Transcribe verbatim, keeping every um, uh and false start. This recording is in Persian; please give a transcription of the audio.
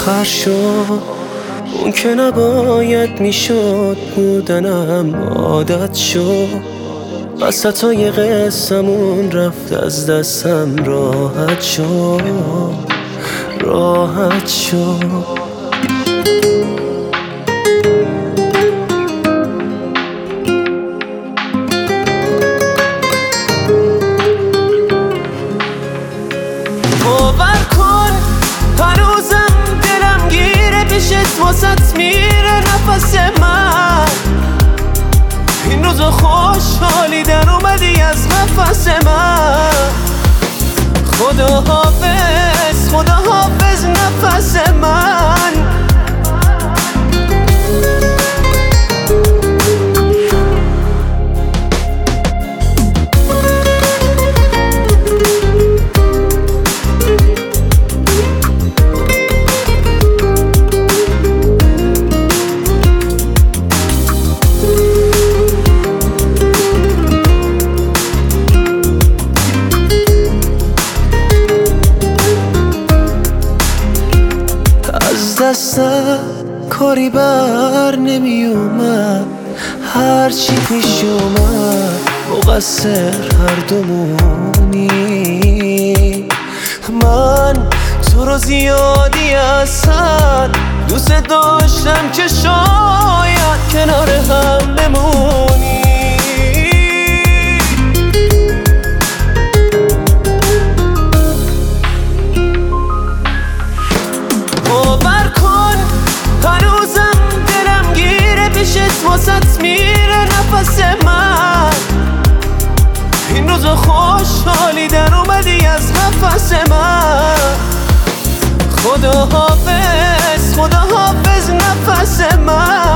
آخر شد اون که نباید میشد، بودنم عادت شد. وسطای قصه‌مون رفت از دستم، راحت شد راحت شد. باور کن هنوزم دلم گیره پیشت، واسط میره نفس من. این روزا خوشحالی در اومدی از نفس من. خدا حافظ خدا حافظ نفس من. دستم کاری بر نمی اومد، هرچی پیش اومد مقصر هر دومونی. من تو رو زیادی اصلا دوست داشتم که شاید کنار هم بمونی. باور کن هنوزم دلم گیره پیشت، واسط میره نفس من. این روزا خوشحالی در اومدی از نفس من. خدا حافظ خدا حافظ نفس من.